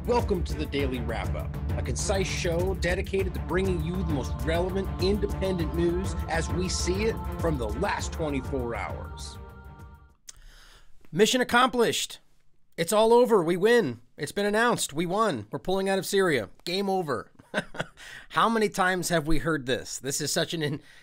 Welcome to the Daily Wrap-Up, a concise show dedicated to bringing you the most relevant independent news as we see it from the last 24 hours. Mission accomplished. It's all over. We win. It's been announced. We won. We're pulling out of Syria. Game over. How many times have we heard this? This is such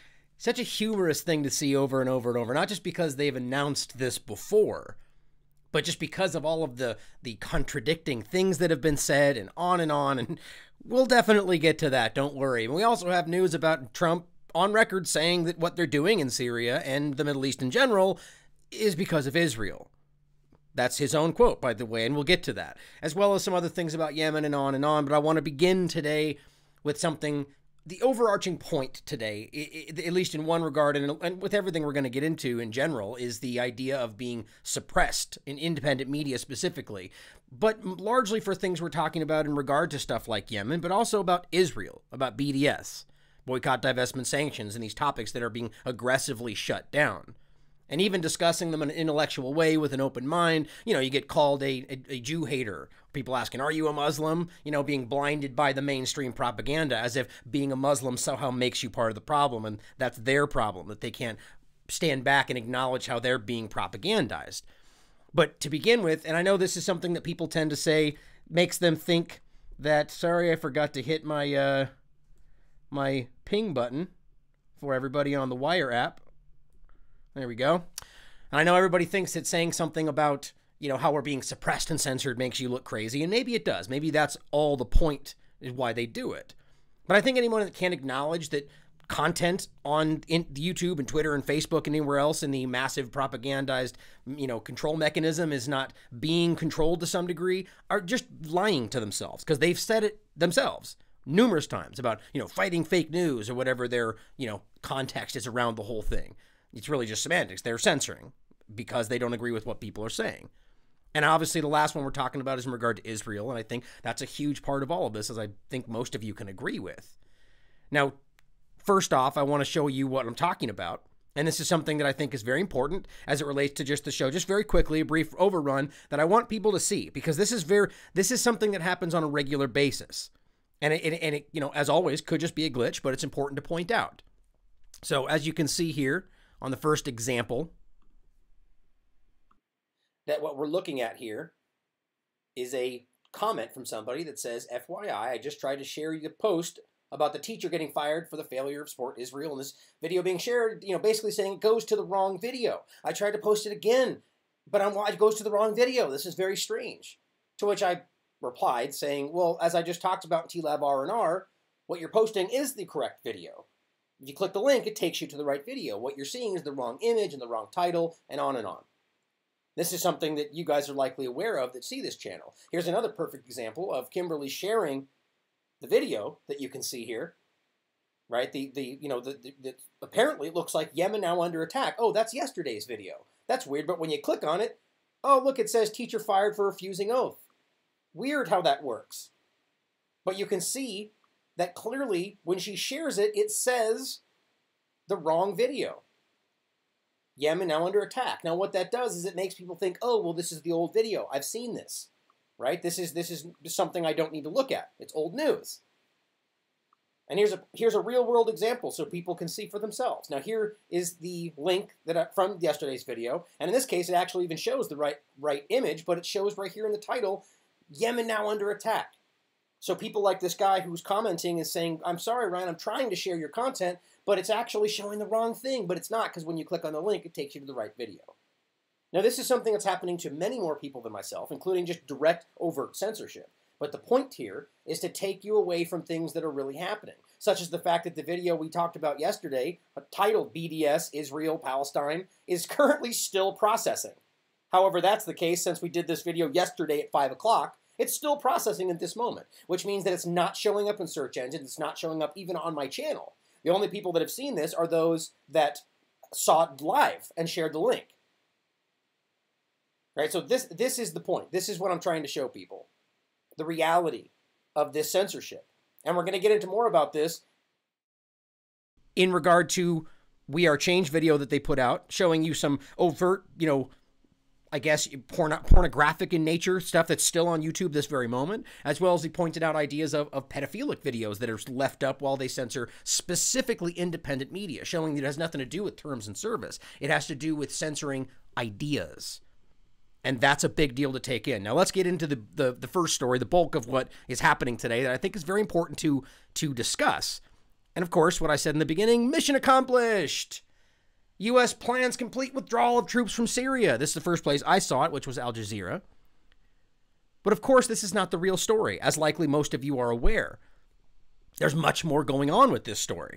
a humorous thing to see over and over and over, not just because they've announced this before, but just because of all of the contradicting things that have been said and on, and we'll definitely get to that, don't worry. And we also have news about Trump on record saying that what they're doing in Syria and the Middle East in general is because of Israel. That's his own quote, by the way, and we'll get to that, as well as some other things about Yemen and on, but I want to begin today with something. The overarching point today, at least in one regard, and with everything we're going to get into in general, is the idea of being suppressed in independent media specifically, but largely for things we're talking about in regard to stuff like Yemen, but also about Israel, about BDS, boycott, divestment, sanctions, and these topics that are being aggressively shut down. And even discussing them in an intellectual way with an open mind. You know, you get called a Jew hater. People asking, are you a Muslim? You know, being blinded by the mainstream propaganda as if being a Muslim somehow makes you part of the problem. And that's their problem, that they can't stand back and acknowledge how they're being propagandized. But to begin with, and I know this is something that people tend to say makes them think that, sorry, I forgot to hit my, my ping button for everybody on the Wire app. There we go. And I know everybody thinks that saying something about, you know, how we're being suppressed and censored makes you look crazy. And maybe it does. Maybe that's all the point is why they do it. But I think anyone that can't acknowledge that content on YouTube and Twitter and Facebook and anywhere else in the massive propagandized, you know, control mechanism is not being controlled to some degree are just lying to themselves, because they've said it themselves numerous times about, you know, fighting fake news or whatever their, you know, context is around the whole thing. It's really just semantics. They're censoring because they don't agree with what people are saying. And obviously the last one we're talking about is in regard to Israel, and I think that's a huge part of all of this, as I think most of you can agree with. Now, first off, I want to show you what I'm talking about, and this is something that I think is very important as it relates to just the show. Just very quickly, a brief overrun that I want people to see, because this is something that happens on a regular basis. And it, you know, as always, could just be a glitch, but it's important to point out. So as you can see here, on the first example, that what we're looking at here is a comment from somebody that says, FYI, I just tried to share the post about the teacher getting fired for the failure of Support Israel, and this video being shared, you know, basically saying it goes to the wrong video. I tried to post it again, but it goes to the wrong video. This is very strange. To which I replied saying, well, as I just talked about in TLAB R&R, what you're posting is the correct video. If you click the link, it takes you to the right video. What you're seeing is the wrong image and the wrong title, and on and on. This is something that you guys are likely aware of that see this channel. Here's another perfect example of Kimberly sharing the video that you can see here, right? Apparently it looks like Yemen now under attack. Oh, that's yesterday's video. That's weird, but when you click on it, oh, look, it says teacher fired for refusing oath. Weird how that works. But you can see that clearly, when she shares it, it says the wrong video. Yemen now under attack. Now, what that does is it makes people think, oh, well, this is the old video. I've seen this, right? This is something I don't need to look at. It's old news. And here's a real-world example so people can see for themselves. Now, here is the link from yesterday's video. And in this case, it actually even shows the right image, but it shows right here in the title, Yemen now under attack. So people like this guy who's commenting is saying, I'm sorry, Ryan, I'm trying to share your content, but it's actually showing the wrong thing. But it's not, because when you click on the link, it takes you to the right video. Now, this is something that's happening to many more people than myself, including just direct, overt censorship. But the point here is to take you away from things that are really happening, such as the fact that the video we talked about yesterday, titled BDS, Israel, Palestine, is currently still processing. However, that's the case since we did this video yesterday at 5 o'clock. It's still processing at this moment, which means that it's not showing up in search engines. It's not showing up even on my channel. The only people that have seen this are those that saw it live and shared the link. Right? So this is the point. This is what I'm trying to show people. The reality of this censorship. And we're going to get into more about this in regard to We Are Change video that they put out, showing you some overt, you know, I guess, pornographic in nature, stuff that's still on YouTube this very moment, as well as he pointed out ideas of pedophilic videos that are left up while they censor specifically independent media, showing that it has nothing to do with terms and service. It has to do with censoring ideas. And that's a big deal to take in. Now, let's get into the first story, the bulk of what is happening today that I think is very important to discuss. And, of course, what I said in the beginning, mission accomplished. U.S. plans complete withdrawal of troops from Syria. This is the first place I saw it, which was Al Jazeera. But, of course, this is not the real story, as likely most of you are aware. There's much more going on with this story.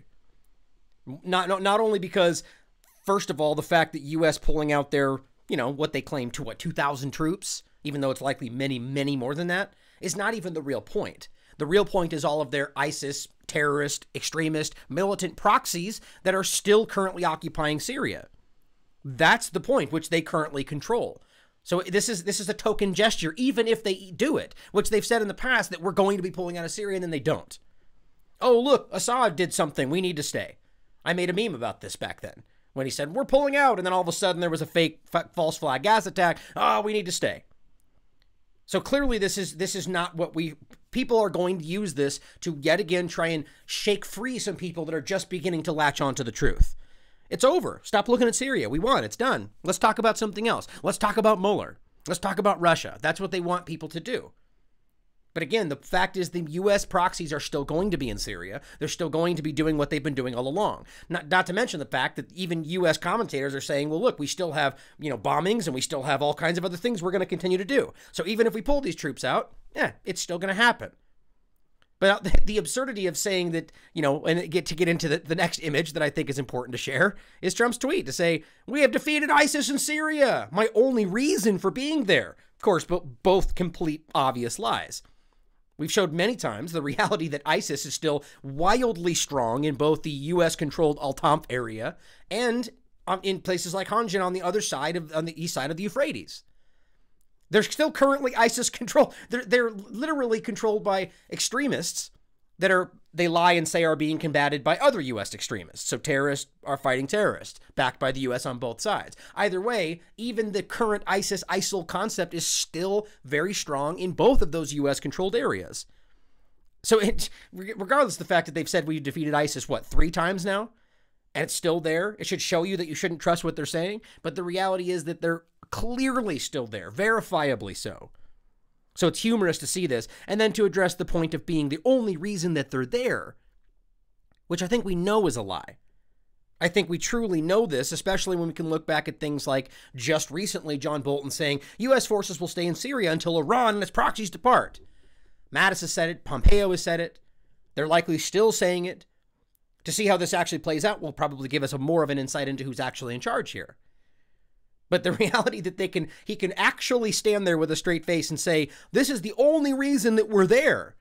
Not only because, first of all, the fact that U.S. pulling out their, what they claim to, 2,000 troops, even though it's likely many, many more than that, is not even the real point. The real point is all of their ISIS, terrorist, extremist, militant proxies that are still currently occupying Syria. That's the point, which they currently control. So this is a token gesture, even if they do it, which they've said in the past that we're going to be pulling out of Syria, and then they don't. Oh, look, Assad did something. We need to stay. I made a meme about this back then when he said, we're pulling out, and then all of a sudden there was a fake false flag gas attack. Oh, we need to stay. So clearly this is not what people are going to use this to yet again try and shake free some people that are just beginning to latch on to the truth. It's over. Stop looking at Syria. We won. It's done. Let's talk about something else. Let's talk about Mueller. Let's talk about Russia. That's what they want people to do. But again, the fact is the U.S. proxies are still going to be in Syria. They're still going to be doing what they've been doing all along. Not to mention the fact that even U.S. commentators are saying, well, look, we still have, bombings and we still have all kinds of other things we're going to continue to do. So even if we pull these troops out, it's still going to happen. But the absurdity of saying that, and get into the next image that I think is important to share is Trump's tweet to say, we have defeated ISIS in Syria. My only reason for being there. Of course, but both complete obvious lies. We've showed many times the reality that ISIS is still wildly strong in both the U.S.-controlled Al-Tanf area and in places like Hanjin on the east side of the Euphrates. They're still currently ISIS controlled. They're literally controlled by extremists that they lie and say are being combated by other U.S. extremists. So terrorists are fighting terrorists, backed by the U.S. on both sides. Either way, even the current ISIL concept is still very strong in both of those U.S.-controlled areas. So regardless of the fact that they've said we've defeated ISIS, 3 times now? And it's still there? It should show you that you shouldn't trust what they're saying. But the reality is that they're clearly still there, verifiably so. So it's humorous to see this, and then to address the point of being the only reason that they're there, which I think we know is a lie. I think we truly know this, especially when we can look back at things like just recently John Bolton saying U.S. forces will stay in Syria until Iran and its proxies depart. Mattis has said it. Pompeo has said it. They're likely still saying it. To see how this actually plays out will probably give us more of an insight into who's actually in charge here. But the reality that he can actually stand there with a straight face and say, this is the only reason that we're there,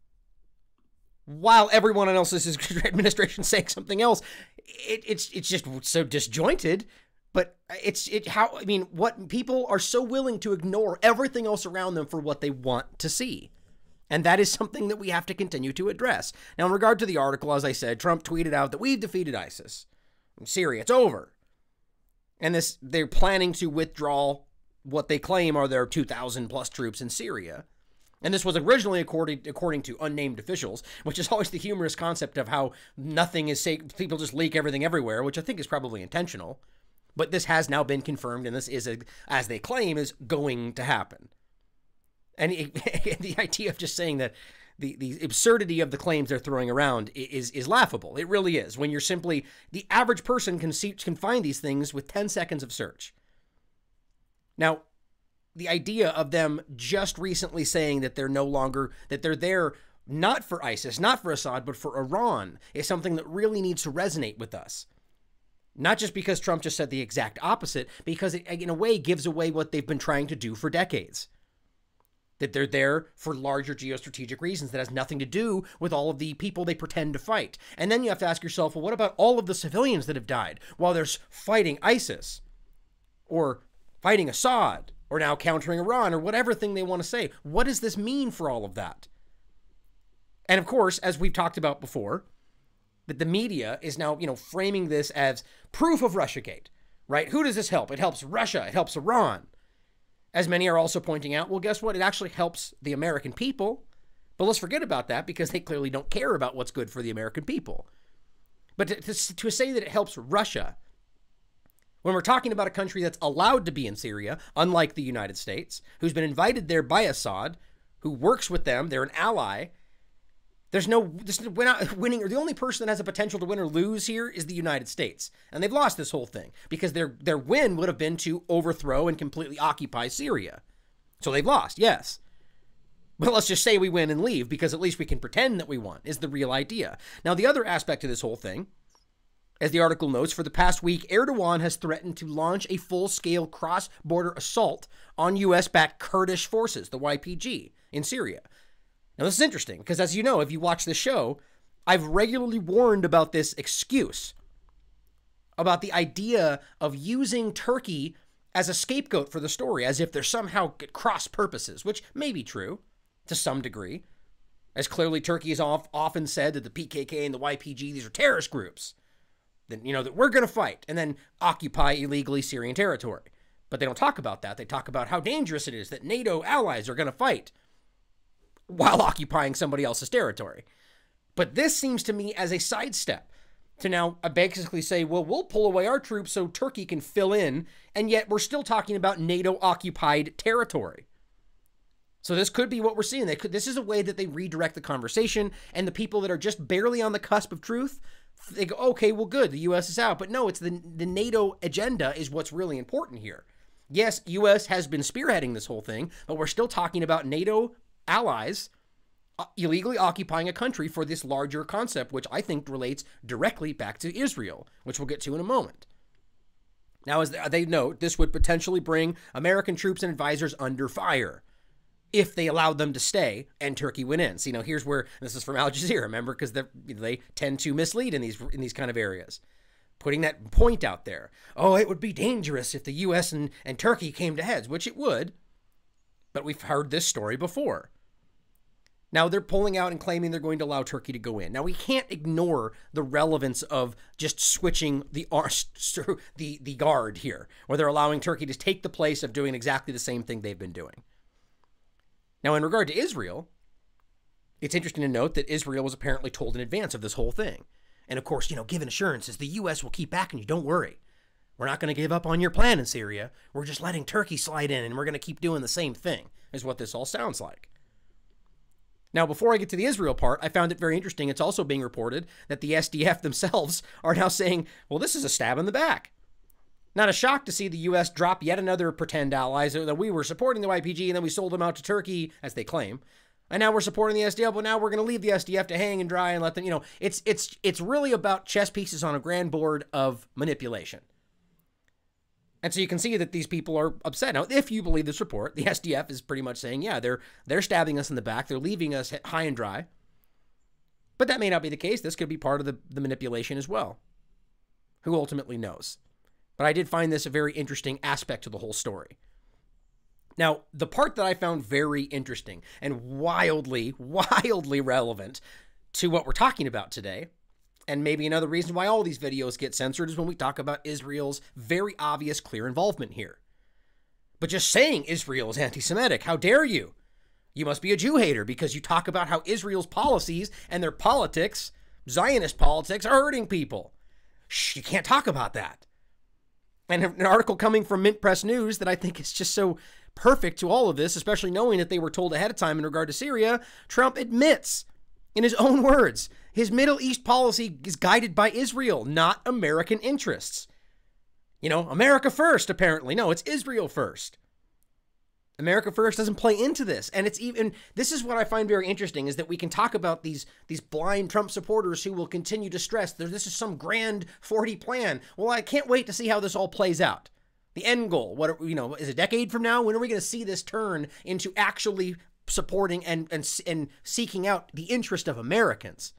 while everyone else's administration saying something else, it's just so disjointed. But what people are so willing to ignore everything else around them for what they want to see. And that is something that we have to continue to address. Now, in regard to the article, as I said, Trump tweeted out that we've defeated ISIS. In Syria, it's over. And they're planning to withdraw what they claim are their 2,000 plus troops in Syria. And this was originally according to unnamed officials, which is always the humorous concept of how nothing is safe. People just leak everything everywhere, which I think is probably intentional. But this has now been confirmed, and this is, as they claim, is going to happen. And the idea of just saying that the absurdity of the claims they're throwing around is laughable. It really is. When you're simply, the average person can find these things with 10 seconds of search. Now, the idea of them just recently saying that they're there not for ISIS, not for Assad, but for Iran is something that really needs to resonate with us. Not just because Trump just said the exact opposite, because it, in a way, gives away what they've been trying to do for decades. That they're there for larger geostrategic reasons that has nothing to do with all of the people they pretend to fight. And then you have to ask yourself, well, what about all of the civilians that have died while they're fighting ISIS or fighting Assad or now countering Iran or whatever thing they want to say? What does this mean for all of that? And of course, as we've talked about before, that the media is now, framing this as proof of Russiagate, right? Who does this help? It helps Russia. It helps Iran. As many are also pointing out, well, guess what? It actually helps the American people. But let's forget about that because they clearly don't care about what's good for the American people. But to say that it helps Russia, when we're talking about a country that's allowed to be in Syria, unlike the United States, who's been invited there by Assad, who works with them, they're an ally. We're not winning, or the only person that has a potential to win or lose here is the United States. And they've lost this whole thing because their win would have been to overthrow and completely occupy Syria. So they've lost, yes. But let's just say we win and leave because at least we can pretend that we won is the real idea. Now, the other aspect of this whole thing, as the article notes, for the past week, Erdogan has threatened to launch a full-scale cross-border assault on U.S.-backed Kurdish forces, the YPG, in Syria. Now, this is interesting because, as you know, if you watch the show, I've regularly warned about this excuse, about the idea of using Turkey as a scapegoat for the story, as if they're somehow cross purposes, which may be true to some degree, as clearly Turkey has often said that the PKK and the YPG, these are terrorist groups, that, you know, that we're going to fight and then occupy illegally Syrian territory. But they don't talk about that. They talk about how dangerous it is that NATO allies are going to fight while occupying somebody else's territory. But this seems to me as a sidestep to now basically say, well, we'll pull away our troops so Turkey can fill in, and yet we're still talking about NATO-occupied territory. So this could be what we're seeing. This is a way that they redirect the conversation, and the people that are just barely on the cusp of truth, they go, okay, well, good, the U.S. is out. But no, it's the NATO agenda is what's really important here. Yes, U.S. has been spearheading this whole thing, but we're still talking about NATO allies illegally occupying a country for this larger concept, which I think relates directly back to Israel, which we'll get to in a moment. Now, as they note, this would potentially bring American troops and advisors under fire if they allowed them to stay and Turkey went in. So, here's where, this is from Al Jazeera, remember, because they tend to mislead in these kind of areas. Putting that point out there. Oh, it would be dangerous if the U.S. and Turkey came to heads, which it would. But we've heard this story before. Now they're pulling out and claiming they're going to allow Turkey to go in. Now we can't ignore the relevance of just switching the guard here, where they're allowing Turkey to take the place of doing exactly the same thing they've been doing. Now, in regard to Israel, it's interesting to note that Israel was apparently told in advance of this whole thing. And of course, given assurances, the U.S. will keep backing you. Don't worry. We're not going to give up on your plan in Syria. We're just letting Turkey slide in, and we're going to keep doing the same thing, is what this all sounds like. Now, before I get to the Israel part, I found it very interesting. It's also being reported that the SDF themselves are now saying, well, this is a stab in the back. Not a shock to see the U.S. drop yet another pretend allies that we were supporting the YPG and then we sold them out to Turkey, as they claim. And now we're supporting the SDF, but now we're going to leave the SDF to hang and dry and let them, it's really about chess pieces on a grand board of manipulation. And so you can see that these people are upset. Now, if you believe this report, the SDF is pretty much saying, yeah, they're stabbing us in the back. They're leaving us high and dry. But that may not be the case. This could be part of the manipulation as well. Who ultimately knows? But I did find this a very interesting aspect to the whole story. Now, the part that I found very interesting and wildly, wildly relevant to what we're talking about today, and maybe another reason why all these videos get censored, is when we talk about Israel's very obvious, clear involvement here. But just saying Israel is anti-Semitic, how dare you? You must be a Jew hater because you talk about how Israel's policies and their politics, Zionist politics, are hurting people. Shh, you can't talk about that. And an article coming from Mint Press News that I think is just so perfect to all of this, especially knowing that they were told ahead of time in regard to Syria, Trump admits, in his own words, his Middle East policy is guided by Israel, not American interests. America first, apparently. No, it's Israel first. America first doesn't play into this. And this is what I find very interesting, is that we can talk about these blind Trump supporters who will continue to stress that this is some grand 40 plan. Well, I can't wait to see how this all plays out. The end goal, is a decade from now? When are we going to see this turn into actually supporting and seeking out the interest of Americans?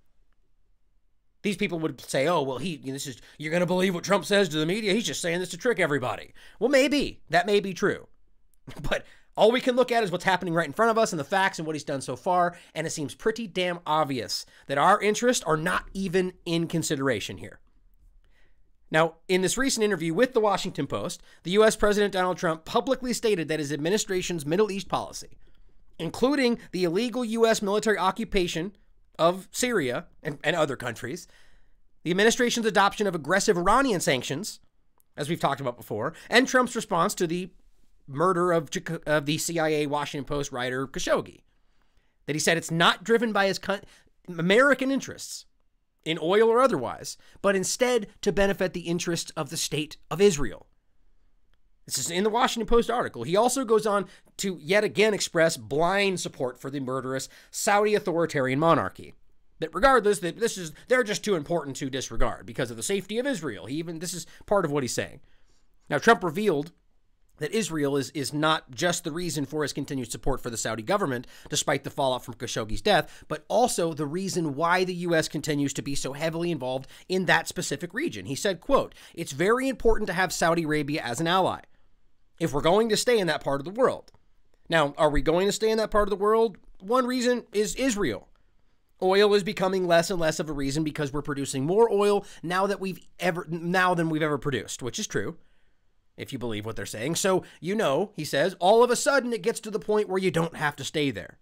These people would say, oh, well, you're going to believe what Trump says to the media. He's just saying this to trick everybody. Well, maybe. That may be true. But all we can look at is what's happening right in front of us and the facts and what he's done so far. And it seems pretty damn obvious that our interests are not even in consideration here. Now, in this recent interview with the Washington Post, the U.S. President Donald Trump publicly stated that his administration's Middle East policy, including the illegal U.S. military occupation of Syria and other countries, the administration's adoption of aggressive Iranian sanctions, as we've talked about before, and Trump's response to the murder of the CIA Washington Post writer Khashoggi, that he said it's not driven by his American interests, in oil or otherwise, but instead to benefit the interests of the state of Israel. This is in the Washington Post article. He also goes on to yet again express blind support for the murderous Saudi authoritarian monarchy. That regardless, that they're just too important to disregard because of the safety of Israel. This is part of what he's saying. Now, Trump revealed that Israel is not just the reason for his continued support for the Saudi government, despite the fallout from Khashoggi's death, but also the reason why the U.S. continues to be so heavily involved in that specific region. He said, quote, "It's very important to have Saudi Arabia as an ally if we're going to stay in that part of the world." Now, are we going to stay in that part of the world? One reason is Israel. Oil is becoming less and less of a reason because we're producing more oil now than we've ever produced, which is true, if you believe what they're saying. So, he says, all of a sudden it gets to the point where you don't have to stay there.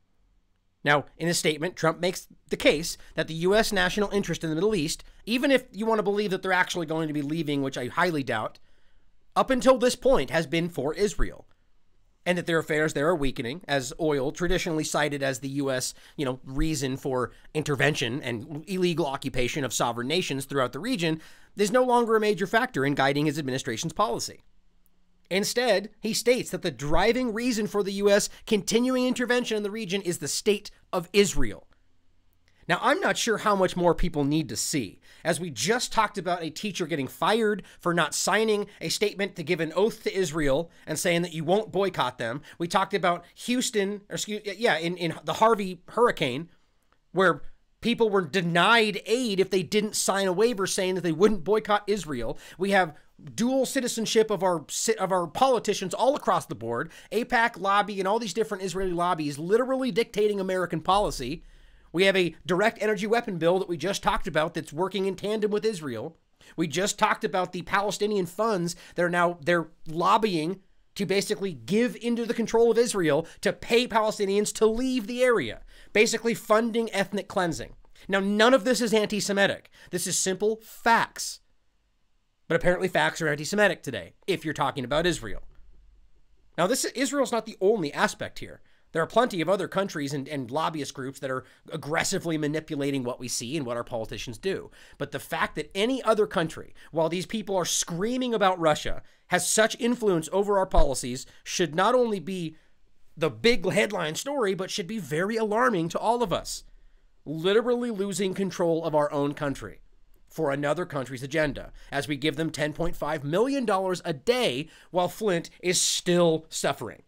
Now, in his statement, Trump makes the case that the U.S. national interest in the Middle East, even if you want to believe that they're actually going to be leaving, which I highly doubt, up until this point has been for Israel. And that their affairs there are weakening, as oil, traditionally cited as the U.S., reason for intervention and illegal occupation of sovereign nations throughout the region, is no longer a major factor in guiding his administration's policy. Instead, he states that the driving reason for the U.S. continuing intervention in the region is the state of Israel. Now, I'm not sure how much more people need to see, as we just talked about a teacher getting fired for not signing a statement to give an oath to Israel and saying that you won't boycott them. We talked about Houston, in the Harvey hurricane, where people were denied aid if they didn't sign a waiver saying that they wouldn't boycott Israel. We have dual citizenship of our politicians all across the board, AIPAC lobby and all these different Israeli lobbies literally dictating American policy. We have a direct energy weapon bill that we just talked about that's working in tandem with Israel. We just talked about the Palestinian funds that they're lobbying to basically give into the control of Israel to pay Palestinians to leave the area, basically funding ethnic cleansing. Now, none of this is anti-Semitic. This is simple facts. But apparently facts are anti-Semitic today, if you're talking about Israel. Now, Israel's not the only aspect here. There are plenty of other countries and lobbyist groups that are aggressively manipulating what we see and what our politicians do. But the fact that any other country, while these people are screaming about Russia, has such influence over our policies should not only be the big headline story, but should be very alarming to all of us. Literally losing control of our own country for another country's agenda, as we give them $10.5 million a day while Flint is still suffering.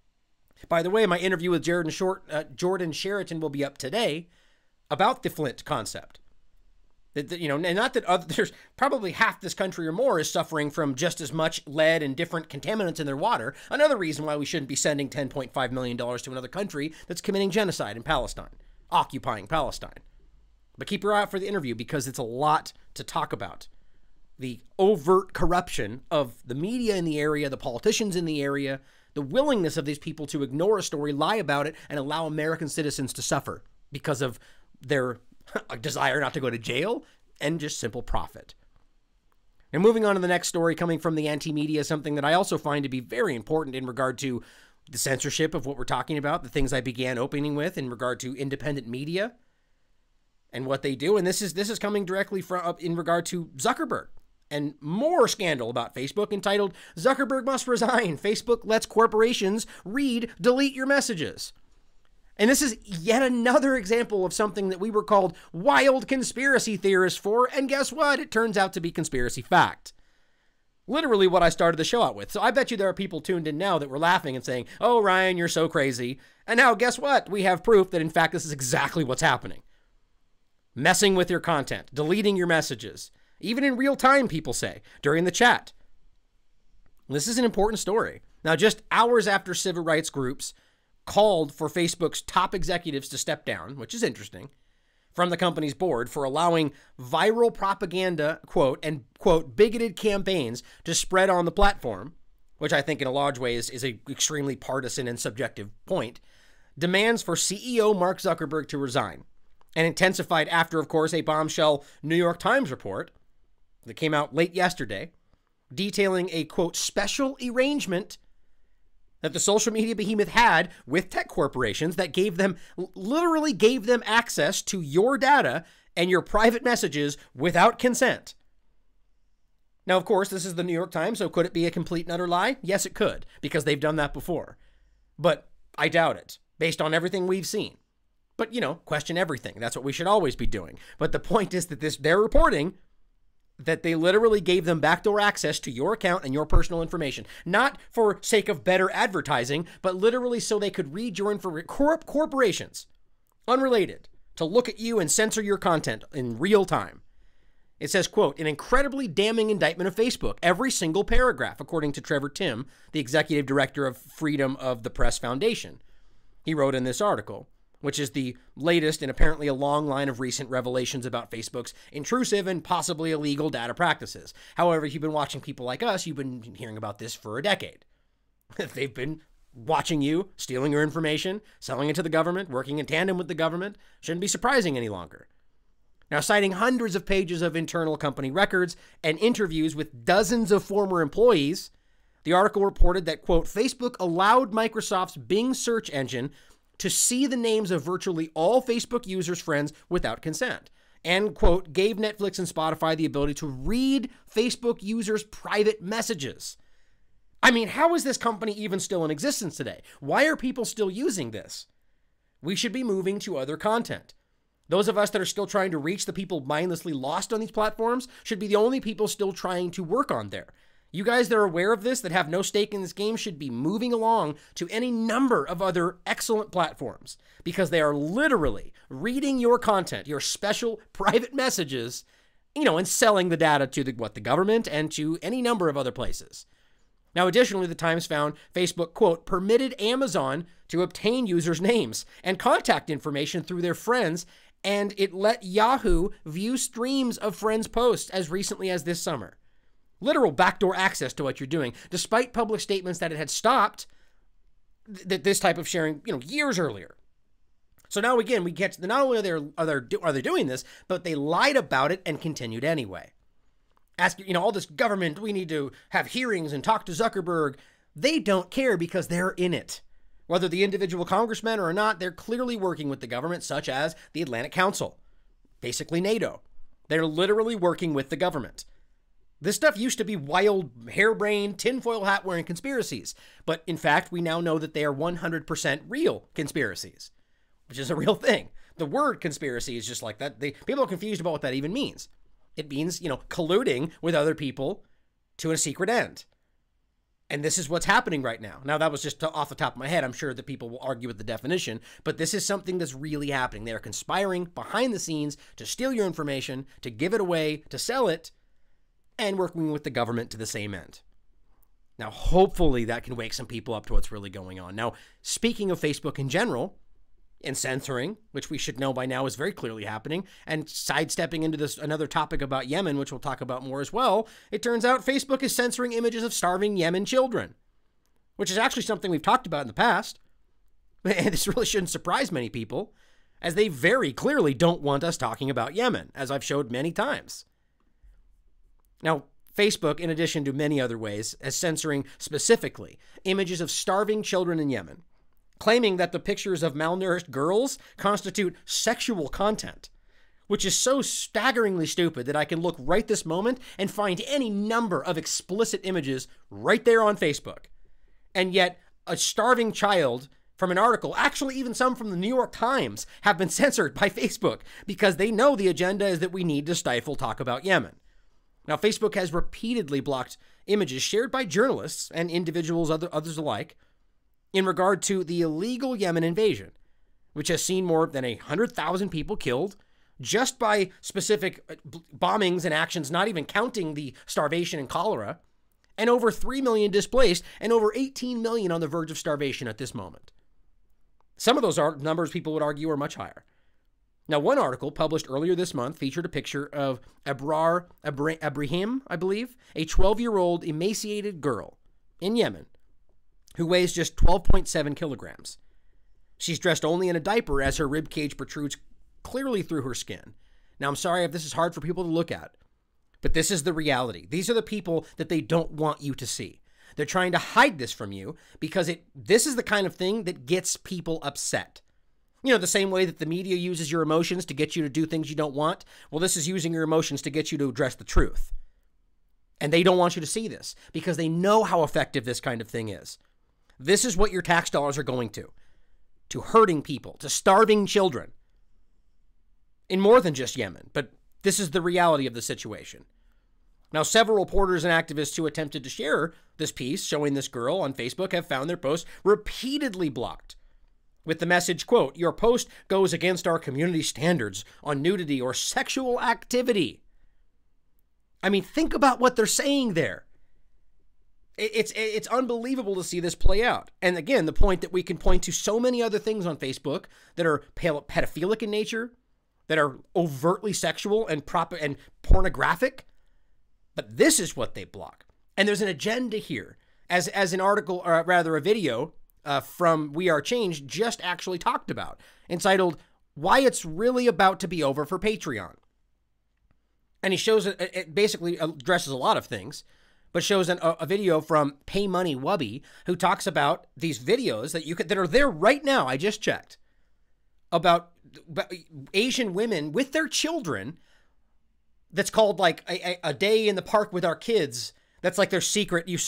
By the way, my interview with Jordan Sheraton will be up today about the Flint concept. And not that there's probably half this country or more is suffering from just as much lead and different contaminants in their water. Another reason why we shouldn't be sending $10.5 million to another country that's committing genocide in Palestine, occupying Palestine. But keep your eye out for the interview because it's a lot to talk about. The overt corruption of the media in the area, the politicians in the area, the willingness of these people to ignore a story, lie about it, and allow American citizens to suffer because of their desire not to go to jail and just simple profit. Now, moving on to the next story coming from the anti-media, something that I also find to be very important in regard to the censorship of what we're talking about, the things I began opening with in regard to independent media and what they do. And this is coming directly from in regard to Zuckerberg. And more scandal about Facebook entitled, "Zuckerberg Must Resign. Facebook Lets Corporations Delete Your Messages." And this is yet another example of something that we were called wild conspiracy theorists for. And guess what? It turns out to be conspiracy fact. Literally what I started the show out with. So I bet you there are people tuned in now that were laughing and saying, "Oh, Ryan, you're so crazy." And now guess what? We have proof that in fact this is exactly what's happening. Messing with your content, deleting your messages. Even in real time, people say, during the chat. This is an important story. Now, just hours after civil rights groups called for Facebook's top executives to step down, which is interesting, from the company's board for allowing viral propaganda, quote, and, quote, bigoted campaigns to spread on the platform, which I think in a large way is an extremely partisan and subjective point, demands for CEO Mark Zuckerberg to resign, and intensified after, of course, a bombshell New York Times report that came out late yesterday detailing a, quote, special arrangement that the social media behemoth had with tech corporations that literally gave them access to your data and your private messages without consent. Now, of course, this is the New York Times, so could it be a complete and utter lie? Yes, it could, because they've done that before. But I doubt it, based on everything we've seen. But, question everything. That's what we should always be doing. But the point is that they're reporting that they literally gave them backdoor access to your account and your personal information, not for sake of better advertising, but literally so they could read your information. Corporations, unrelated, to look at you and censor your content in real time. It says, quote, an incredibly damning indictment of Facebook, every single paragraph, according to Trevor Timm, the executive director of Freedom of the Press Foundation. He wrote in this article, which is the latest in apparently a long line of recent revelations about Facebook's intrusive and possibly illegal data practices. However, if you've been watching people like us, you've been hearing about this for a decade. They've been watching you, stealing your information, selling it to the government, working in tandem with the government. Shouldn't be surprising any longer. Now, citing hundreds of pages of internal company records and interviews with dozens of former employees, the article reported that, quote, Facebook allowed Microsoft's Bing search engine to see the names of virtually all Facebook users' friends without consent, and, quote, gave Netflix and Spotify the ability to read Facebook users' private messages. I mean, how is this company even still in existence today? Why are people still using this? We should be moving to other content. Those of us that are still trying to reach the people mindlessly lost on these platforms should be the only people still trying to work on there. You guys that are aware of this, that have no stake in this game, should be moving along to any number of other excellent platforms, because they are literally reading your content, your special private messages, and selling the data to the government and to any number of other places. Now, additionally, the Times found Facebook, quote, permitted Amazon to obtain users' names and contact information through their friends, and it let Yahoo view streams of friends' posts as recently as this summer. Literal backdoor access to what you're doing, despite public statements that it had stopped this type of sharing, years earlier. So now again, we get to not only are they doing this, but they lied about it and continued anyway. Asking, all this government, we need to have hearings and talk to Zuckerberg. They don't care because they're in it. Whether the individual congressmen or not, they're clearly working with the government, such as the Atlantic Council, basically NATO. They're literally working with the government. This stuff used to be wild, harebrained, tinfoil hat wearing conspiracies. But in fact, we now know that they are 100% real conspiracies, which is a real thing. The word conspiracy is just like that. People are confused about what that even means. It means, colluding with other people to a secret end. And this is what's happening right now. Now, that was just off the top of my head. I'm sure that people will argue with the definition, but this is something that's really happening. They are conspiring behind the scenes to steal your information, to give it away, to sell it, and working with the government to the same end. Now, hopefully that can wake some people up to what's really going on. Now, speaking of Facebook in general, and censoring, which we should know by now is very clearly happening, and sidestepping into this another topic about Yemen, which we'll talk about more as well, it turns out Facebook is censoring images of starving Yemen children, which is actually something we've talked about in the past. And this really shouldn't surprise many people, as they very clearly don't want us talking about Yemen, as I've showed many times. Now, Facebook, in addition to many other ways, is censoring specifically images of starving children in Yemen, claiming that the pictures of malnourished girls constitute sexual content, which is so staggeringly stupid that I can look right this moment and find any number of explicit images right there on Facebook. And yet, a starving child from an article, actually even some from the New York Times, have been censored by Facebook because they know the agenda is that we need to stifle talk about Yemen. Now, Facebook has repeatedly blocked images shared by journalists and individuals, others alike, in regard to the illegal Yemen invasion, which has seen more than 100,000 people killed just by specific bombings and actions, not even counting the starvation and cholera, and over 3 million displaced and over 18 million on the verge of starvation at this moment. Some of those numbers, people would argue, are much higher. Now, one article published earlier this month featured a picture of Abrar Ibrahim, I believe, a 12-year-old emaciated girl in Yemen who weighs just 12.7 kilograms. She's dressed only in a diaper as her rib cage protrudes clearly through her skin. Now, I'm sorry if this is hard for people to look at, but this is the reality. These are the people that they don't want you to see. They're trying to hide this from you because this is the kind of thing that gets people upset. You know, the same way that the media uses your emotions to get you to do things you don't want. Well, this is using your emotions to get you to address the truth. And they don't want you to see this because they know how effective this kind of thing is. This is what your tax dollars are going to hurting people, to starving children in more than just Yemen. But this is the reality of the situation. Now, several reporters and activists who attempted to share this piece showing this girl on Facebook have found their posts repeatedly blocked with the message, quote, "Your post goes against our community standards on nudity or sexual activity." I mean, think about what they're saying there. It's unbelievable to see this play out. And again, the point that we can point to so many other things on Facebook that are pedophilic in nature, that are overtly sexual and pornographic. But this is what they block. And there's an agenda here. As an article, or rather a video from We Are Change just actually talked about, entitled, "Why It's Really About to Be Over for Patreon." And he shows it basically addresses a lot of things, but shows a video from Pay Money Wubby, who talks about these videos that are there right now. I just checked about Asian women with their children. That's called like a day in the park with our kids. That's like their secret. You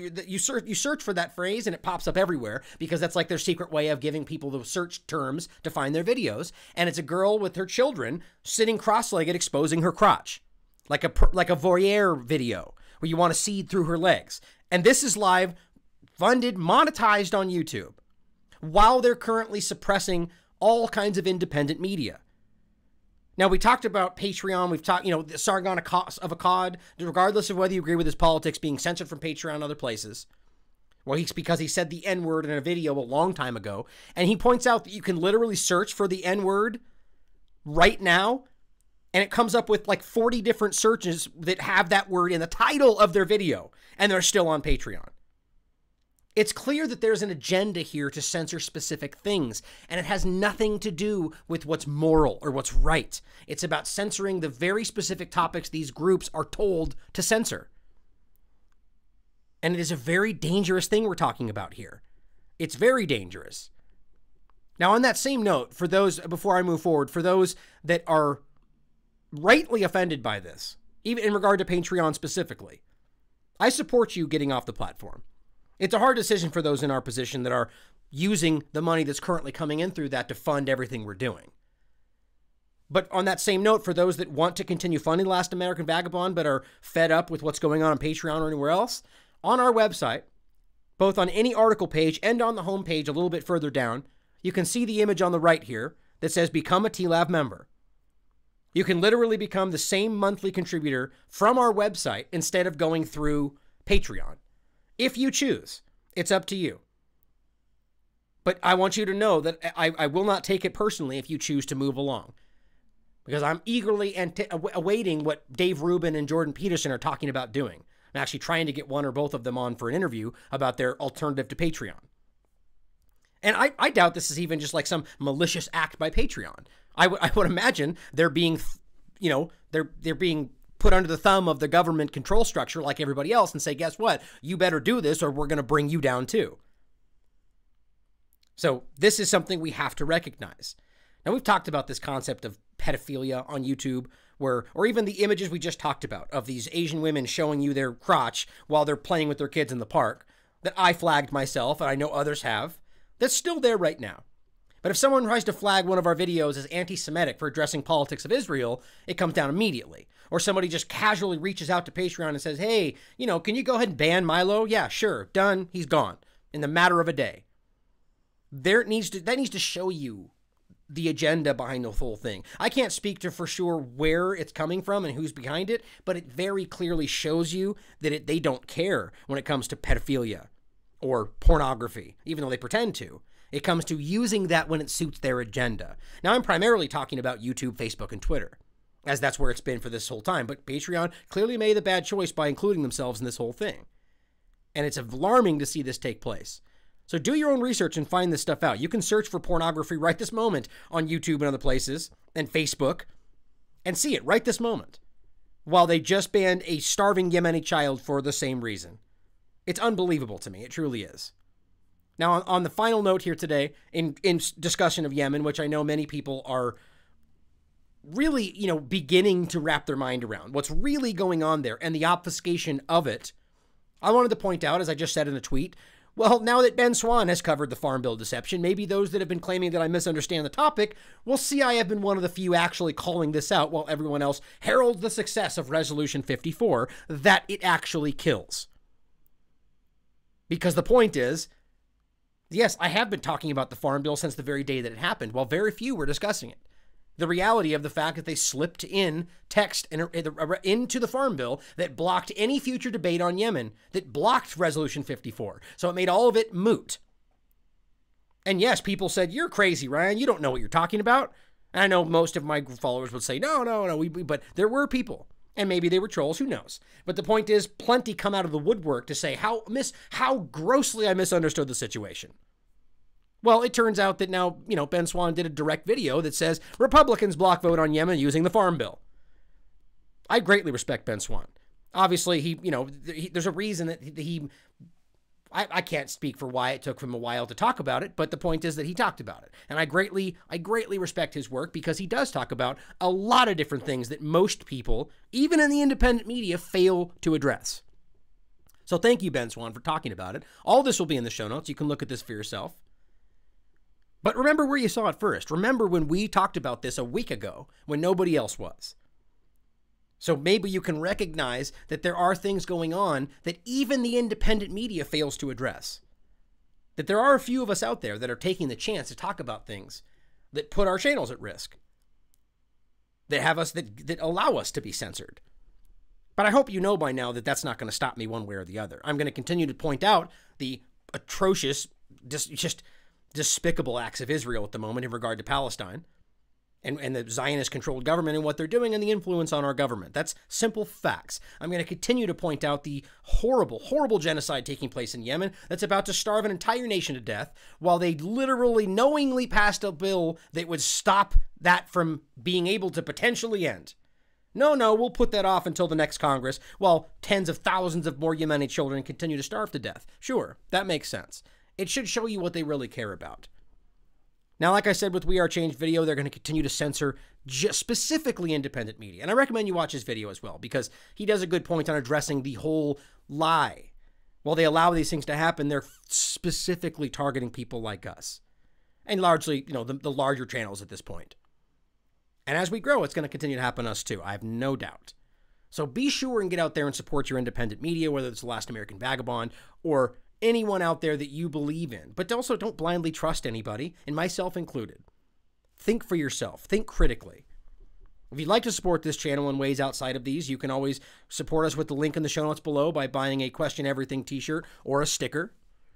search for that phrase and it pops up everywhere because that's like their secret way of giving people the search terms to find their videos. And it's a girl with her children sitting cross-legged, exposing her crotch, like a voyeur video where you want to see through her legs. And this is live, funded, monetized on YouTube, while they're currently suppressing all kinds of independent media. Now, we talked about Patreon. We've talked, Sargon of Akkad, regardless of whether you agree with his politics, being censored from Patreon and other places. Well, because he said the N-word in a video a long time ago. And he points out that you can literally search for the N-word right now, and it comes up with like 40 different searches that have that word in the title of their video, and they're still on Patreon. It's clear that there's an agenda here to censor specific things, and it has nothing to do with what's moral or what's right. It's about censoring the very specific topics these groups are told to censor. And it is a very dangerous thing we're talking about here. It's very dangerous. Now, on that same note, for those, before I move forward, for those that are rightly offended by this, even in regard to Patreon specifically, I support you getting off the platform. It's a hard decision for those in our position that are using the money that's currently coming in through that to fund everything we're doing. But on that same note, for those that want to continue funding Last American Vagabond but are fed up with what's going on Patreon or anywhere else, on our website, both on any article page and on the home page a little bit further down, you can see the image on the right here that says Become a TLAV member. You can literally become the same monthly contributor from our website instead of going through Patreon. If you choose, it's up to you. But I want you to know that I will not take it personally if you choose to move along, because I'm eagerly awaiting what Dave Rubin and Jordan Peterson are talking about doing. I'm actually trying to get one or both of them on for an interview about their alternative to Patreon. And I doubt this is even just like some malicious act by Patreon. I would imagine they're being, they're being put under the thumb of the government control structure like everybody else and say, guess what? You better do this or we're going to bring you down too. So this is something we have to recognize. Now, we've talked about this concept of pedophilia on YouTube, or even the images we just talked about of these Asian women showing you their crotch while they're playing with their kids in the park, that I flagged myself, and I know others have. That's still there right now. But if someone tries to flag one of our videos as anti-Semitic for addressing politics of Israel, it comes down immediately. Or somebody just casually reaches out to Patreon and says, hey, can you go ahead and ban Milo? Yeah, sure. Done. He's gone in the matter of a day. That needs to show you the agenda behind the whole thing. I can't speak to for sure where it's coming from and who's behind it, but it very clearly shows you that they don't care when it comes to pedophilia or pornography, even though they pretend to. It comes to using that when it suits their agenda. Now, I'm primarily talking about YouTube, Facebook, and Twitter, as that's where it's been for this whole time. But Patreon clearly made the bad choice by including themselves in this whole thing. And it's alarming to see this take place. So do your own research and find this stuff out. You can search for pornography right this moment on YouTube and other places and Facebook and see it right this moment, while they just banned a starving Yemeni child for the same reason. It's unbelievable to me. It truly is. Now, on the final note here today, in discussion of Yemen, which I know many people are really, beginning to wrap their mind around, what's really going on there and the obfuscation of it, I wanted to point out, as I just said in a tweet, well, now that Ben Swann has covered the Farm Bill deception, maybe those that have been claiming that I misunderstand the topic will see I have been one of the few actually calling this out while everyone else heralds the success of Resolution 54, that it actually kills. Because the point is, yes, I have been talking about the Farm Bill since the very day that it happened, while very few were discussing it. The reality of the fact that they slipped in text into the Farm Bill that blocked any future debate on Yemen, that blocked Resolution 54. So it made all of it moot. And yes, people said, you're crazy, Ryan. You don't know what you're talking about. And I know most of my followers would say, no. But there were people, and maybe they were trolls. Who knows? But the point is, plenty come out of the woodwork to say how grossly I misunderstood the situation. Well, it turns out that now, Ben Swann did a direct video that says Republicans block vote on Yemen using the Farm Bill. I greatly respect Ben Swann. Obviously, there's a reason that I can't speak for why it took him a while to talk about it, but the point is that he talked about it. And I greatly respect his work, because he does talk about a lot of different things that most people, even in the independent media, fail to address. So thank you, Ben Swann, for talking about it. All this will be in the show notes. You can look at this for yourself. But remember where you saw it first. Remember when we talked about this a week ago, when nobody else was. So maybe you can recognize that there are things going on that even the independent media fails to address. That there are a few of us out there that are taking the chance to talk about things that put our channels at risk. That have us, that allow us to be censored. But I hope you know by now that that's not going to stop me one way or the other. I'm going to continue to point out the atrocious, just despicable acts of Israel at the moment in regard to Palestine and the Zionist-controlled government and what they're doing and the influence on our government. That's simple facts. I'm going to continue to point out the horrible, horrible genocide taking place in Yemen that's about to starve an entire nation to death, while they literally knowingly passed a bill that would stop that from being able to potentially end. No, we'll put that off until the next Congress, while tens of thousands of more Yemeni children continue to starve to death. Sure, that makes sense. It should show you what they really care about. Now, like I said with We Are Change video, they're going to continue to censor just specifically independent media. And I recommend you watch his video as well, because he does a good point on addressing the whole lie. While they allow these things to happen, they're specifically targeting people like us. And largely, the larger channels at this point. And as we grow, it's going to continue to happen to us too. I have no doubt. So be sure and get out there and support your independent media, whether it's The Last American Vagabond or anyone out there that you believe in. But also don't blindly trust anybody, and myself included. Think for yourself. Think critically. If you'd like to support this channel in ways outside of these, you can always support us with the link in the show notes below by buying a Question Everything t-shirt or a sticker,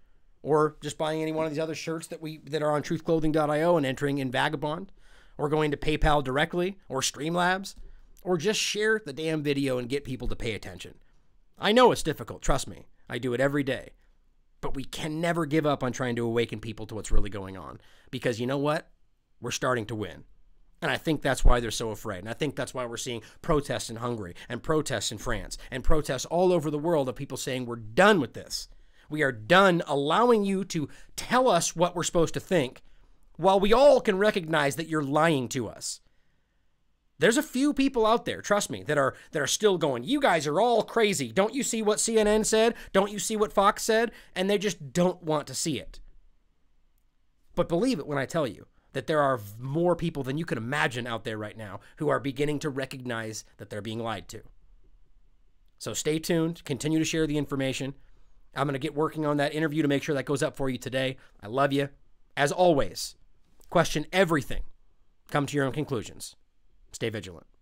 or just buying any one of these other shirts that are on truthclothing.io and entering in Vagabond, or going to PayPal directly, or Streamlabs, or just share the damn video and get people to pay attention. I know it's difficult, trust me. I do it every day. But we can never give up on trying to awaken people to what's really going on. Because you know what? We're starting to win. And I think that's why they're so afraid. And I think that's why we're seeing protests in Hungary, and protests in France, and protests all over the world of people saying we're done with this. We are done allowing you to tell us what we're supposed to think, while we all can recognize that you're lying to us. There's a few people out there, trust me, that are still going, you guys are all crazy. Don't you see what CNN said? Don't you see what Fox said? And they just don't want to see it. But believe it when I tell you that there are more people than you can imagine out there right now who are beginning to recognize that they're being lied to. So stay tuned. Continue to share the information. I'm going to get working on that interview to make sure that goes up for you today. I love you. As always, question everything. Come to your own conclusions. Stay vigilant.